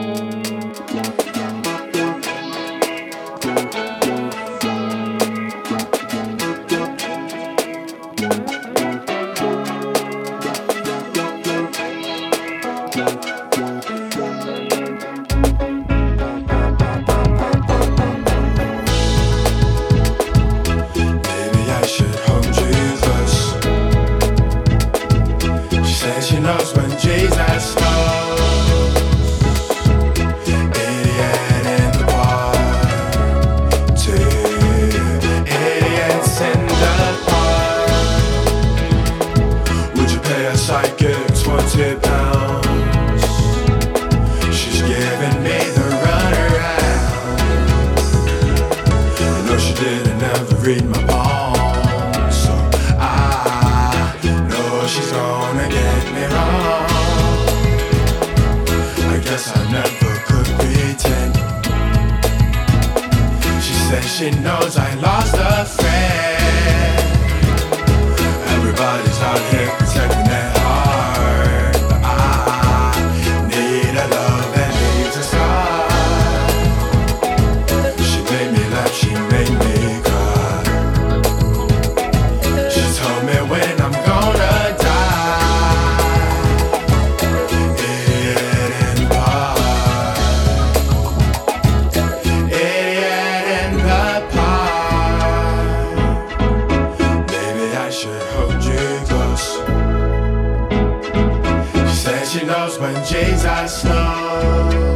She knows when Jesus knows. Idiot in the party, idiots in the park. Would you pay a psychic £20? She's giving me the runaround. You know she didn't ever read my palm, so I know she's gonna get me wrong. I guess I never could pretend. She says she knows I lost a friend. Everybody's out here protecting their heart, but I need a love that leaves a scar. She made me laugh, she made me cry. She told me when I'm gonna die. Idiot in the park, idiot in the park. Maybe I should hold you close. She said she knows when Jesus knows.